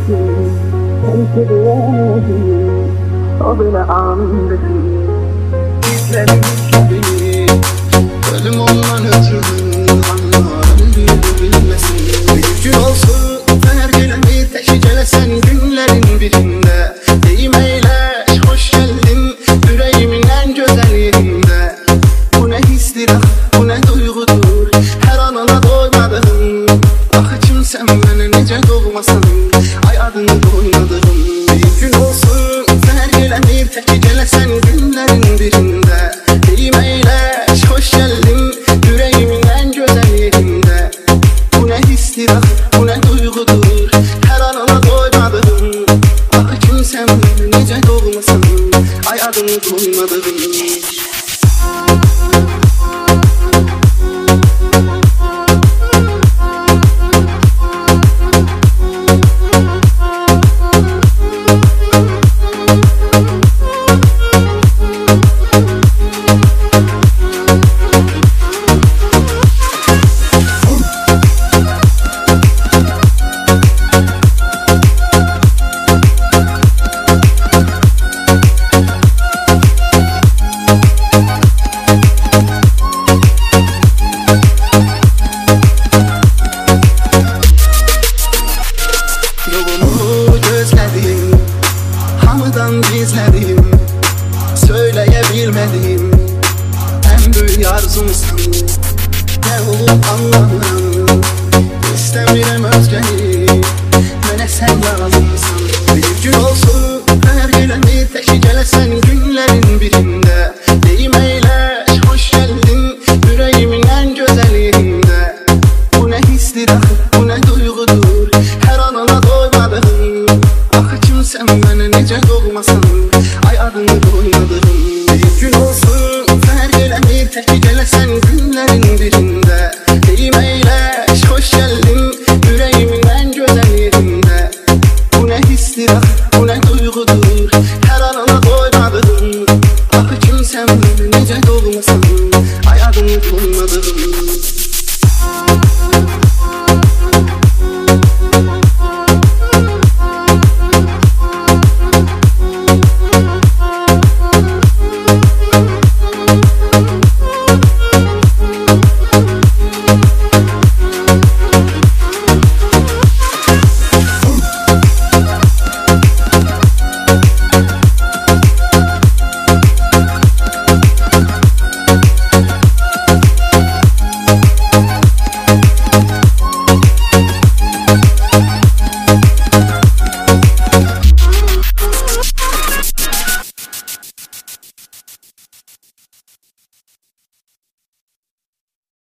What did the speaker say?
Seni seviyorum, o bile andı. İzledim beni, ölüm ondan ötürü, ama öldüğümü bilmesin. Bir gün olsun her gelemir teşicelesen günlerin birinde. Deyim eyleş, hoş geldin yüreğimin en güzel yerinde. Bu ne histir, bu ne duygudur, her anına doymadım. Ah kimsen beni nece doğmasın, ay adını koymadım. Bir gün olsun her gelemir teşicelesen günlerin birinde. Deyim eyleş, hoş geldin yüreğimin en güzel yerinde. Bu ne histir, bu ne duygudur, her anına doymadım. Ah kimsen beni nece doğmasın, ay adını koymadım. Yolunu gözledim, hamıdan gizledim, söyleyebilmedim. En büyük arzumsun, ne olup anlamam istemiyorum.